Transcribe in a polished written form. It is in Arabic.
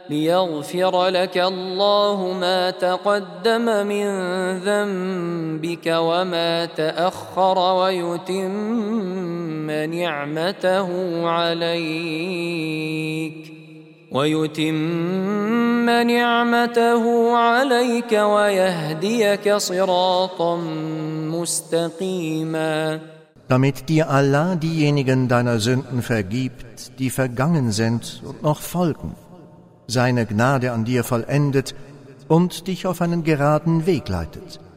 ليغفر لك الله ما تقدم من ذنبك وما تأخر ويتم نعمته عليك ويهديك صراطا مستقيما. Damit dir Allah diejenigen deiner Sünden vergibt, die vergangen sind und noch folgen, seine Gnade an dir vollendet und dich auf einen geraden Weg leitet.